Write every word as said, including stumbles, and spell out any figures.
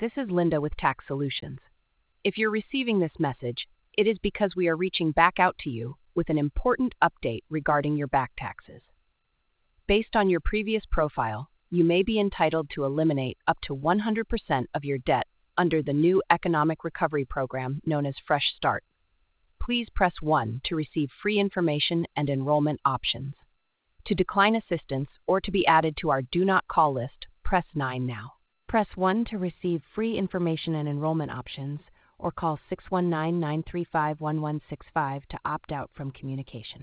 This is Linda with Tax Solutions. If you're receiving this message, it is because we are reaching back out to you with an important update regarding your back taxes. Based on your previous profile, you may be entitled to eliminate up to one hundred percent of your debt under the new Economic Recovery Program known as Fresh Start. Please press one to receive free information and enrollment options. To decline assistance or to be added to our Do Not Call list, press nine now. Press one to receive free information and enrollment options, or call six one nine, nine three five, one one six five to opt out from communication.